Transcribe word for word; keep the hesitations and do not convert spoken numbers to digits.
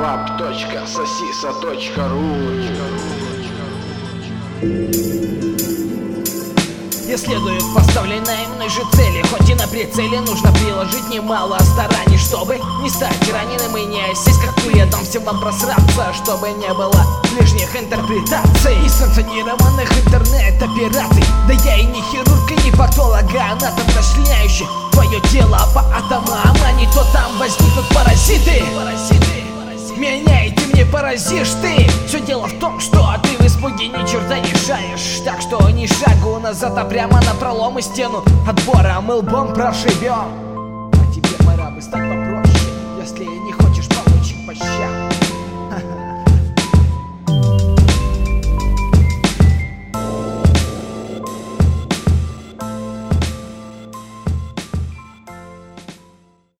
рап точка сосиса точка ру. Я следую поставленной мной же цели, хоть и на прицеле нужно приложить немало стараний, чтобы не стать раненым и не осесть, как пуля. Дам всем вам просраться, чтобы не было лишних интерпретаций и санкционированных интернет-операций. Да я и не хирург, и не патолог, а анатом, уточняющий твое тело по атомам, а не то там возникнут паразиты. Меня и ты мне поразишь ты. Все дело в том, что ты в испуге ни черта не шаришь. Так что ни шагу назад, а прямо на пролом и стену отбора мы лбом прошибем. А тебе пора бы стать попроще, если не хочешь получить по щам.